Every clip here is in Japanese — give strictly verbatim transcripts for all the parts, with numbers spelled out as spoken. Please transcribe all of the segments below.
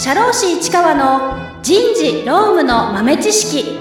社労士市川の人事労務の豆知識。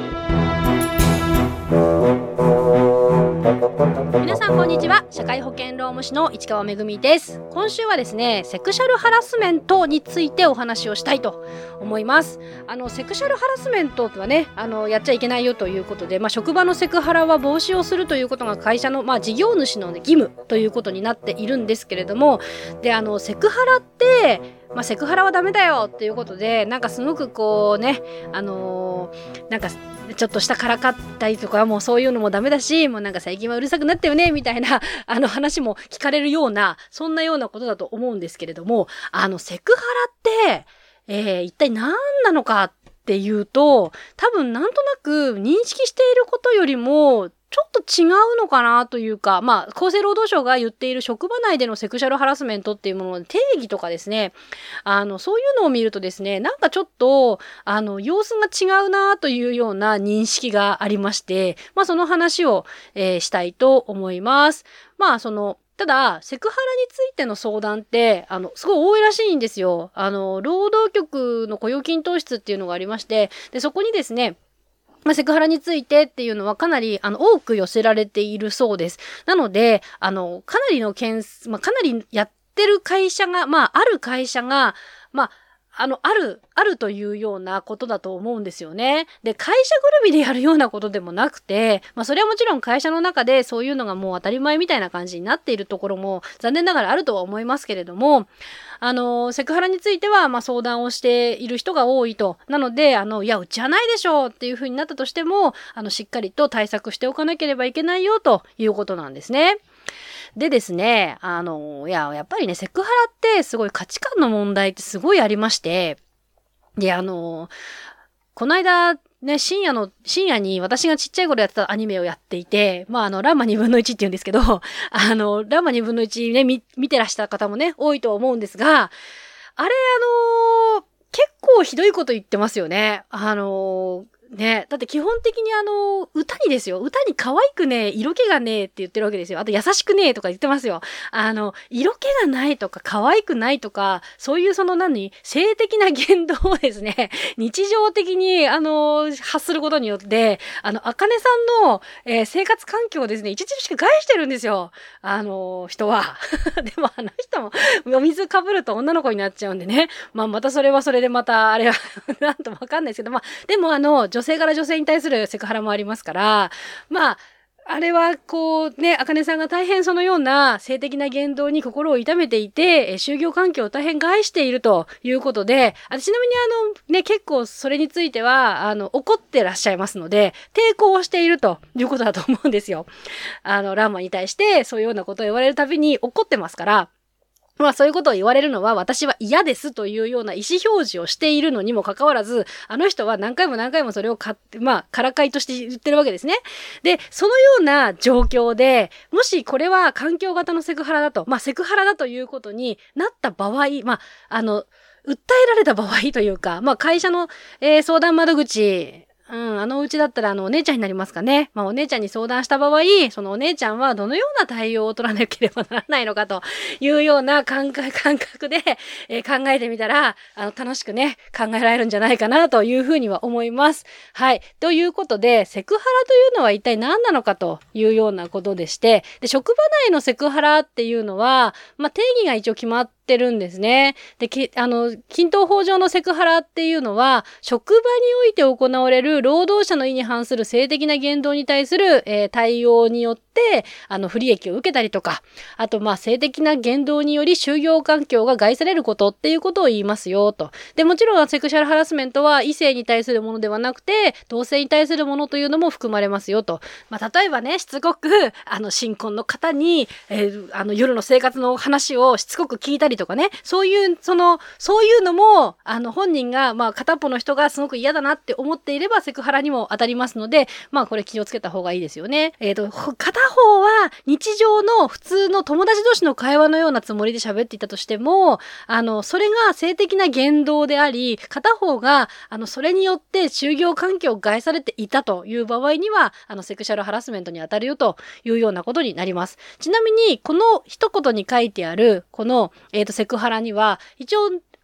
皆さんこんにちは。社会保険労務士の市川めぐみです。今週はですね、セクシャルハラスメントについてお話をしたいと思います。あのセクシャルハラスメントはね、あのやっちゃいけないよということで、まあ、職場のセクハラは防止をするということが会社の、まあ、事業主の、ね、義務ということになっているんですけれども、であのセクハラってまあ、セクハラはダメだよっていうことで、なんかすごくこうね、あのー、なんかちょっとしたからかったりとか、もうそういうのもダメだし、もうなんか最近はうるさくなったよねみたいなあの話も聞かれるような、そんなようなことだと思うんですけれども、あのセクハラって、えー、一体何なのかっていうと、多分なんとなく認識していることよりもちょっと違うのかなというか、まあ、厚生労働省が言っている職場内でのセクシャルハラスメントっていうものの定義とかですね、あの、そういうのを見るとですね、なんかちょっと、あの、様子が違うなというような認識がありまして、まあ、その話を、えー、したいと思います。まあ、その、ただ、セクハラについての相談って、あの、すごい多いらしいんですよ。あの、労働局の雇用均等室っていうのがありまして、で、そこにですね、まあ、セクハラについてっていうのはかなりあの多く寄せられているそうです。なので、あの、かなりの件数、まあ、かなりやってる会社が、まあ、ある会社が、まあ、あの、ある、あるというようなことだと思うんですよね。で、会社ぐるみでやるようなことでもなくて、まあ、それはもちろん会社の中でそういうのがもう当たり前みたいな感じになっているところも残念ながらあるとは思いますけれども、あの、セクハラについては、まあ、相談をしている人が多いと。なので、あの、いや、うちはないでしょうっていう風になったとしても、あの、しっかりと対策しておかなければいけないよということなんですね。でですね、あの、いや、やっぱりね、セクハラってすごい価値観の問題ってすごいありまして、で、あの、この間、ね、深夜の、深夜に私がちっちゃい頃やってたアニメをやっていて、まあ、あの、ランマにぶんのいちって言うんですけど、あの、ランマにぶんのいちね、見、見てらした方もね、多いと思うんですが、あれ、あの、結構ひどいこと言ってますよね。あの、ね、だって基本的にあの、歌にですよ。歌に可愛くねえ、色気がねえって言ってるわけですよ。あと優しくねえとか言ってますよ。あの、色気がないとか可愛くないとか、そういうその何、性的な言動をですね、日常的にあの、発することによって、あの、あかねさんの、えー、生活環境をですね、著しく害してるんですよ。あの、人は。でもあの人も、お水かぶると女の子になっちゃうんでね。まあまたそれはそれでまた、あれは、なんともわかんないですけど、まあ、でもあの、女性から女性に対するセクハラもありますから、まあ、あれはこうね、あかねさんが大変そのような性的な言動に心を痛めていて、就業環境を大変害しているということで、あちなみにあのね、結構それについては、あの、怒ってらっしゃいますので、抵抗をしているということだと思うんですよ。あの、ランマに対してそういうようなことを言われるたびに怒ってますから、まあそういうことを言われるのは私は嫌ですというような意思表示をしているのにもかかわらず、あの人は何回も何回もそれをか、まあからかいとして言ってるわけですね。で、そのような状況で、もしこれは環境型のセクハラだと、まあセクハラだということになった場合、まあ、あの、訴えられた場合というか、まあ会社の、えー、相談窓口、うん、あのうちだったらあのお姉ちゃんになりますかね。まあお姉ちゃんに相談した場合、そのお姉ちゃんはどのような対応を取らなければならないのかというような感覚、感覚で、えー、考えてみたら、あの楽しくね、考えられるんじゃないかなというふうには思います。はい。ということで、セクハラというのは一体何なのかというようなことでして、で、職場内のセクハラっていうのは、まあ定義が一応決まっててるんですね。で、き、あの、均等法上のセクハラっていうのは、職場において行われる労働者の意に反する性的な言動に対する、えー、対応によって、あの、不利益を受けたりとか、あと、まあ、性的な言動により就業環境が害されることっていうことを言いますよ、と。で、もちろん、セクシャルハラスメントは異性に対するものではなくて、同性に対するものというのも含まれますよ、と。まあ、例えばね、しつこく、あの、新婚の方に、えー、あの、夜の生活の話をしつこく聞いたりとかね、そういう、その、そういうのも、あの、本人が、まあ、片っぽの人がすごく嫌だなって思っていれば、セクハラにも当たりますので、まあ、これ気をつけた方がいいですよね。えっと、片方は、日常の普通の友達同士の会話のようなつもりで喋っていたとしても、あの、それが性的な言動であり、片方が、あの、それによって就業環境を害されていたという場合には、あの、セクシャルハラスメントに当たるよというようなことになります。ちなみに、この一言に書いてある、この、えっと、セクハラには、一応、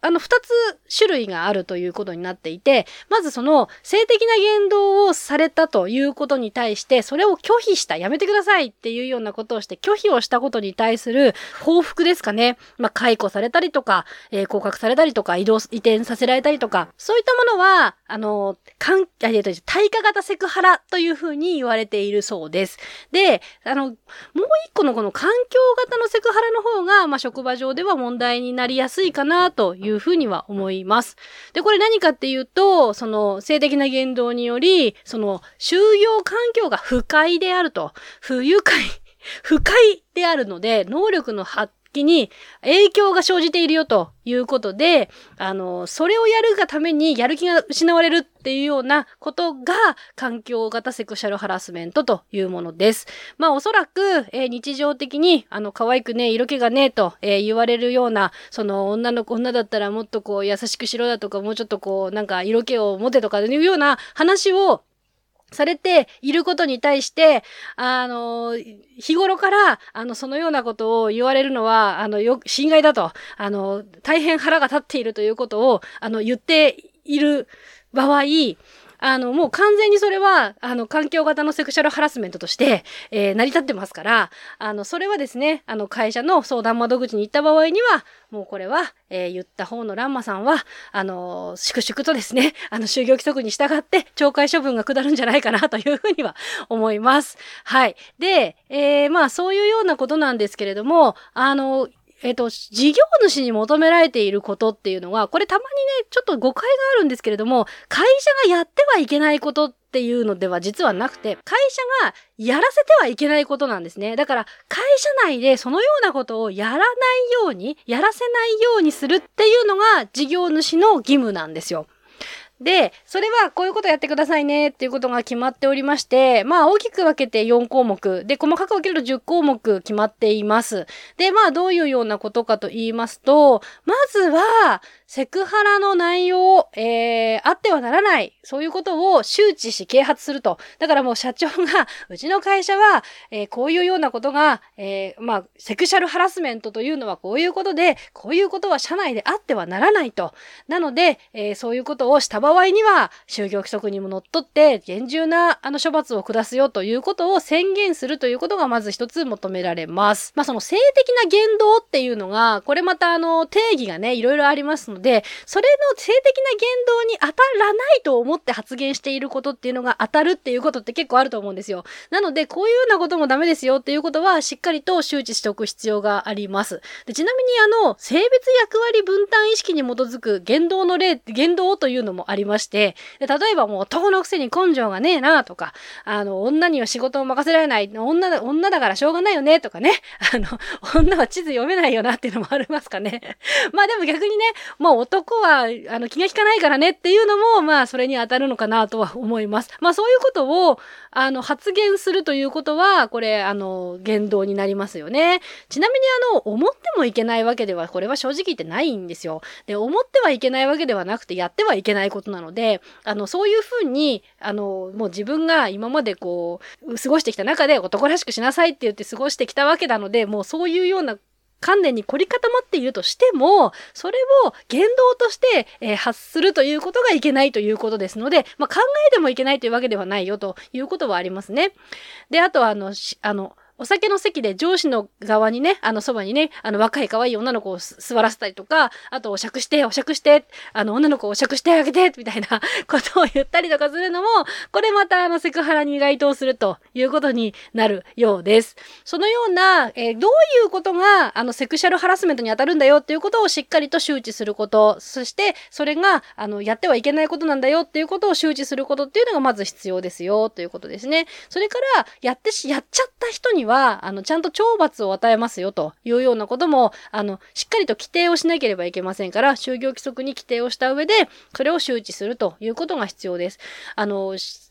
あの、二つ種類があるということになっていて、まずその、性的な言動をされたということに対して、それを拒否した、やめてくださいっていうようなことをして、拒否をしたことに対する報復ですかね。まあ、解雇されたりとか、えー、降格されたりとか、移動、移転させられたりとか、そういったものは、あの、かん、えっと、対価型セクハラというふうに言われているそうです。で、あの、もう一個のこの環境型のセクハラの方が、まあ、職場上では問題になりやすいかなというふうには思います。で、これ何かっていうと、その、性的な言動により、その、就業環境が不快であると、不愉快、不快であるので、能力の発揮に影響が生じているよということで、あの、それをやるがためにやる気が失われるっていうようなことが環境型セクシャルハラスメントというものです。まあおそらく、えー、日常的にあの可愛くね、色気がねと、えー、言われるような、その女の子、女だったらもっとこう優しくしろだとか、もうちょっとこうなんか色気を持てとかいうような話をされていることに対して、あの、日頃から、あの、そのようなことを言われるのは、あの、よ、侵害だと、あの、大変腹が立っているということを、あの、言っている場合、あの、もう完全にそれは、あの、環境型のセクシャルハラスメントとして、えー、成り立ってますから、あの、それはですね、あの、会社の相談窓口に行った場合には、もうこれは、えー、言った方のランマさんは、あのー、粛々とですね、あの、就業規則に従って、懲戒処分が下るんじゃないかなというふうには思います。はい。で、えー、まあ、そういうようなことなんですけれども、あのー、えっと、事業主に求められていることっていうのは、これたまにね、ちょっと誤解があるんですけれども、会社がやってはいけないことっていうのでは実はなくて、会社がやらせてはいけないことなんですね。だから、会社内でそのようなことをやらないように、やらせないようにするっていうのが事業主の義務なんですよ。で、それはこういうことやってくださいねっていうことが決まっておりまして、まあ大きく分けてよんこうもく、で、細かく分けるとじゅっこうもく決まっています。で、まあどういうようなことかと言いますと、まずは、セクハラの内容、えー、あってはならない、そういうことを周知し啓発すると。だからもう社長が、うちの会社は、えー、こういうようなことが、えー、まあ、セクシャルハラスメントというのはこういうことで、こういうことは社内であってはならないと。なので、えー、そういうことをした場合には、就業規則にものっとって、厳重なあの処罰を下すよということを宣言するということがまず一つ求められます。まあ、その性的な言動っていうのが、これまたあの、定義がね、いろいろありますので、で、それの性的な言動に当たらないと思って発言していることっていうのが当たるっていうことって結構あると思うんですよ。なので、こういうようなこともダメですよっていうことはしっかりと周知しておく必要があります。で、ちなみにあの、性別役割分担意識に基づく言動の例、言動というのもありまして、で例えばもう男のくせに根性がねえなとか、あの、女には仕事を任せられない、女だ、女だからしょうがないよねとかね、あの、女は地図読めないよなっていうのもありますかね。まあでも逆にね、もう男は、あの、気が利かないからねっていうのも、まあ、それに当たるのかなとは思います。まあ、そういうことを、あの、発言するということは、これ、あの、言動になりますよね。ちなみに、あの、思ってもいけないわけでは、これは正直言ってないんですよ。で、思ってはいけないわけではなくて、やってはいけないことなので、あの、そういうふうに、あの、もう自分が今までこう、過ごしてきた中で男らしくしなさいって言って過ごしてきたわけなので、もうそういうような観念に凝り固まっているとしても、それを言動として、えー、発するということがいけないということですので、まあ、考えてもいけないというわけではないよということはありますね。で、あとはあの、あの、お酒の席で上司の側にね、あのそばにね、あの若い可愛い女の子を座らせたりとか、あとお酌して、お酌して、あの女の子をお酌してあげて、みたいなことを言ったりとかするのも、これまたあのセクハラに該当するということになるようです。そのような、えー、どういうことがあのセクシャルハラスメントに当たるんだよっていうことをしっかりと周知すること、そしてそれがあのやってはいけないことなんだよっていうことを周知することっていうのがまず必要ですよということですね。それからやってし、やっちゃった人には、あの、ちゃんと懲罰を与えますよというようなことも、あの、しっかりと規定をしなければいけませんから、就業規則に規定をした上で、それを周知するということが必要です。あの、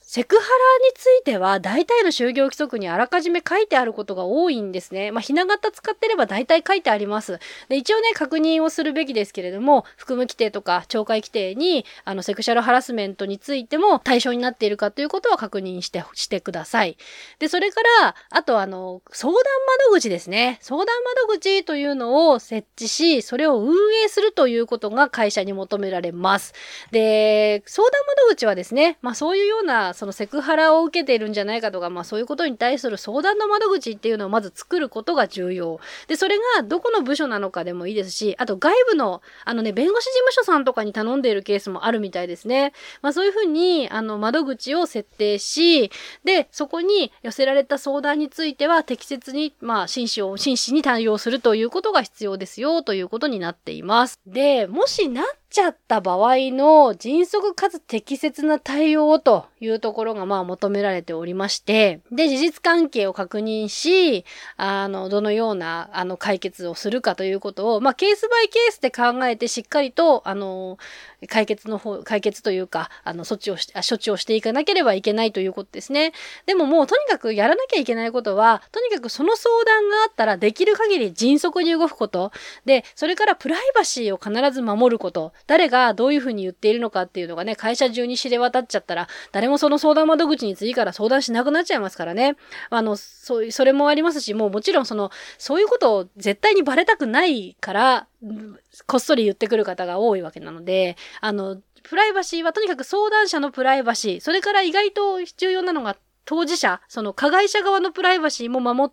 セクハラについては大体の就業規則にあらかじめ書いてあることが多いんですね。まあ、ひな形使ってれば大体書いてあります。で、一応ね、確認をするべきですけれども、服務規定とか懲戒規定に、あの、セクシャルハラスメントについても対象になっているかということは確認して、してください。で、それから、あとあの、相談窓口ですね。相談窓口というのを設置し、それを運営するということが会社に求められます。で、相談窓口はですね、まあそういうような、そのセクハラを受けているんじゃないかとか、まあそういうことに対する相談の窓口っていうのをまず作ることが重要。で、それがどこの部署なのかでもいいですし、あと外部の、あのね、弁護士事務所さんとかに頼んでいるケースもあるみたいですね。まあそういうふうに、あの、窓口を設定し、で、そこに寄せられた相談については適切に、まあ真摯を、真摯に対応するということが必要ですよ、ということになっています。で、もしなっちゃった場合の迅速かつ適切な対応というところがまあ求められておりまして、で、事実関係を確認し、あの、どのような、あの、解決をするかということを、まあ、ケースバイケースで考えてしっかりと、あの、解決の方、解決というか、あの、措置をし、処置をしていかなければいけないということですね。でももう、とにかくやらなきゃいけないことは、とにかくその相談があったら、できる限り迅速に動くこと。で、それからプライバシーを必ず守ること。誰がどういうふうに言っているのかっていうのがね、会社中に知れ渡っちゃったら、誰もその相談窓口に次から相談しなくなっちゃいますからね。あの、そういう、それもありますし、もうもちろんその、そういうことを絶対にバレたくないから、こっそり言ってくる方が多いわけなので、あの、プライバシーはとにかく相談者のプライバシー、それから意外と重要なのが当事者、その加害者側のプライバシーも守って、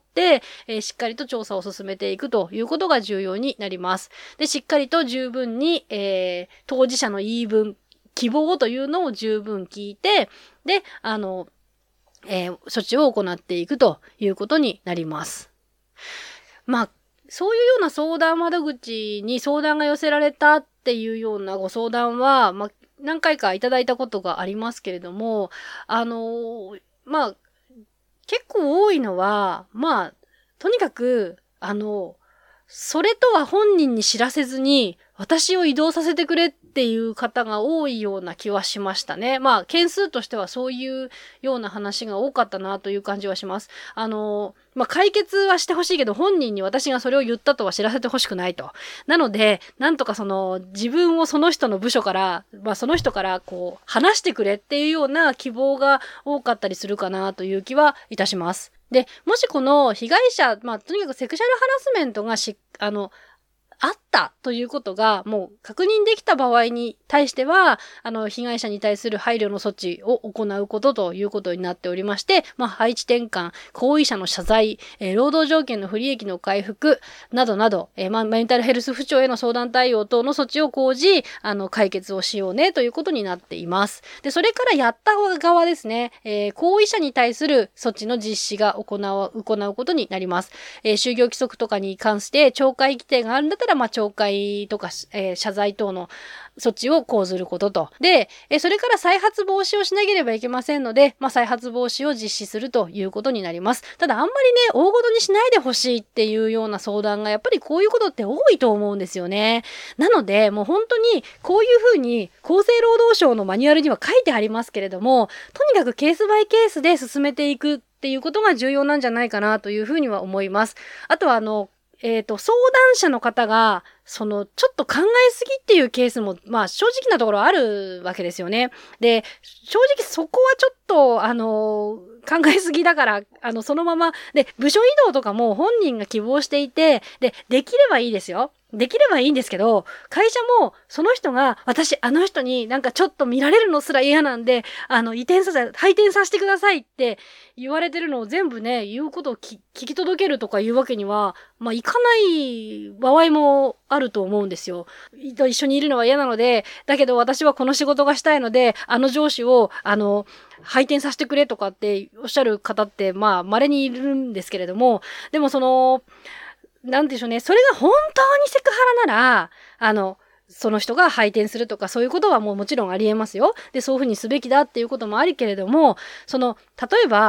えー、しっかりと調査を進めていくということが重要になります。で、しっかりと十分に、えー、当事者の言い分、希望というのを十分聞いて、で、あの、えー、措置を行っていくということになります。まあ、そういうような相談窓口に相談が寄せられたっていうようなご相談は、まあ、何回かいただいたことがありますけれども、あの、まあ、結構多いのは、まあ、とにかく、あの、それとは本人に知らせずに、私を移動させてくれっていう方が多いような気はしましたね。まあ、件数としてはそういうような話が多かったなという感じはします。あの、まあ、解決はしてほしいけど、本人に私がそれを言ったとは知らせてほしくないと。なので、なんとかその、自分をその人の部署から、まあ、その人からこう、話してくれっていうような希望が多かったりするかなという気はいたします。で、もしこの被害者、まあ、とにかくセクシャルハラスメントがし、あの、あったということがもう確認できた場合に対しては、あの、被害者に対する配慮の措置を行うことということになっておりまして、まあ、配置転換、行為者の謝罪、えー、労働条件の不利益の回復、などなど、えー、まあ、メンタルヘルス不調への相談対応等の措置を講じ、あの、解決をしようねということになっています。で、それからやった側ですね、えー、行為者に対する措置の実施が行う、行うことになります。えー、就業規則とかに関して懲戒規定があるんだったら、まあ、懲戒とか、えー、謝罪等の措置を講ずることと。で、えー、それから再発防止をしなければいけませんので、まあ、再発防止を実施するということになります。ただ、あんまりね、大ごとにしないでほしいっていうような相談が、やっぱりこういうことって多いと思うんですよね。なので、もう本当に、こういうふうに、厚生労働省のマニュアルには書いてありますけれども、とにかくケースバイケースで進めていくっていうことが重要なんじゃないかなというふうには思います。あとは、あの、えっと、相談者の方が、その、ちょっと考えすぎっていうケースも、まあ、正直なところあるわけですよね。で、正直そこはちょっと、あの、考えすぎだから、あの、そのまま、で、部署移動とかも本人が希望していて、で、できればいいですよ。できればいいんですけど、会社もその人が、私、あの人になんかちょっと見られるのすら嫌なんで、あの、移転させ、配転させてくださいって言われてるのを全部ね、言うことを聞き届けるとかいうわけには、まあ、いかない場合もあると思うんですよ。一緒にいるのは嫌なので、だけど私はこの仕事がしたいので、あの上司を、あの、配転させてくれとかっておっしゃる方って、まあ、稀にいるんですけれども、でもその、なんでしょうね。それが本当にセクハラなら、あの、その人が配転するとかそういうことはもうもちろんありえますよ。で、そういうふうにすべきだっていうこともありけれども、その、例えば、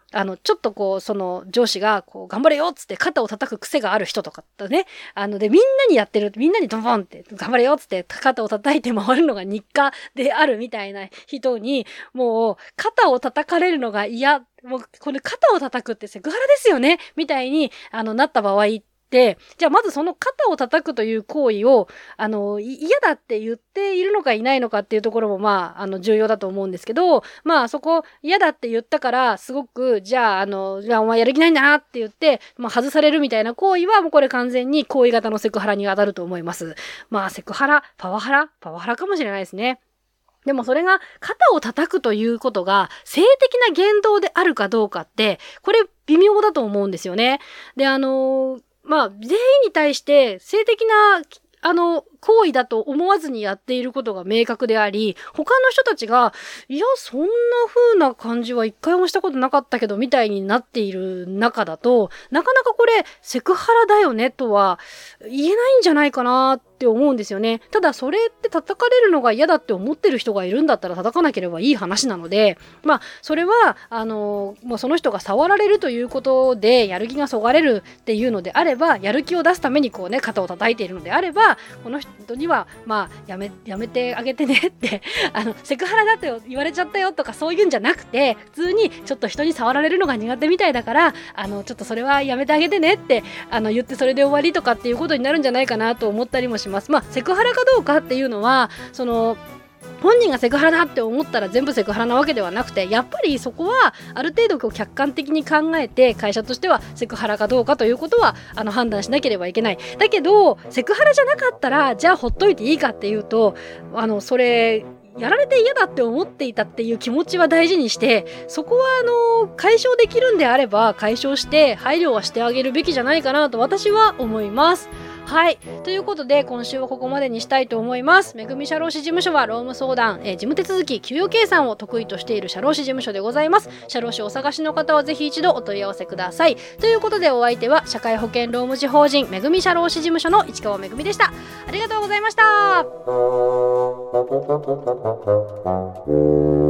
あの、ちょっとこう、その上司が、こう、頑張れよっつって肩を叩く癖がある人とかだね。あの、で、みんなにやってる、みんなにドボンって、頑張れよっつって肩を叩いて回るのが日課であるみたいな人に、もう、肩を叩かれるのが嫌、もう、これ肩を叩くってセクハラですよねみたいに、あの、なった場合で、じゃあまずその肩を叩くという行為を、あの、嫌だって言っているのかいないのかっていうところも、まあ、あの、重要だと思うんですけど、まあ、そこ嫌だって言ったから、すごく、じゃあ、あの、じゃあお前やる気ないんだなって言って、まあ、外されるみたいな行為は、もうこれ完全に行為型のセクハラに当たると思います。まあ、セクハラ、パワハラ、パワハラかもしれないですね。でもそれが肩を叩くということが性的な言動であるかどうかって、これ微妙だと思うんですよね。で、あの、まあ、全員に対して性的な、あの、行為だと思わずにやっていることが明確であり、他の人たちが、いや、そんな風な感じは一回もしたことなかったけど、みたいになっている中だと、なかなかこれ、セクハラだよね、とは言えないんじゃないかなって思うんですよね。ただ、それって叩かれるのが嫌だって思ってる人がいるんだったら叩かなければいい話なので、まあ、それは、あの、もうその人が触られるということで、やる気がそがれるっていうのであれば、やる気を出すためにこうね、肩を叩いているのであれば、この人には、まあ、やめ、やめてあげてねって、あの、セクハラだって言われちゃったよとかそういうんじゃなくて、普通にちょっと人に触られるのが苦手みたいだから、あの、ちょっとそれはやめてあげてねって、あの、言ってそれで終わりとかっていうことになるんじゃないかなと思ったりもします。まあ、セクハラかどうかっていうのは、その、本人がセクハラだって思ったら全部セクハラなわけではなくて、やっぱりそこはある程度こう客観的に考えて、会社としてはセクハラかどうかということはあの判断しなければいけない。だけどセクハラじゃなかったらじゃあほっといていいかっていうと、あのそれやられて嫌だって思っていたっていう気持ちは大事にして、そこはあの解消できるんであれば解消して配慮はしてあげるべきじゃないかなと私は思います。はい。ということで、今週はここまでにしたいと思います。めぐみ社労士事務所は、労務相談、えー、事務手続き、給与計算を得意としている社労士事務所でございます。社労士をお探しの方は、ぜひ一度お問い合わせください。ということで、お相手は、社会保険労務士法人、めぐみ社労士事務所の市川めぐみでした。ありがとうございました。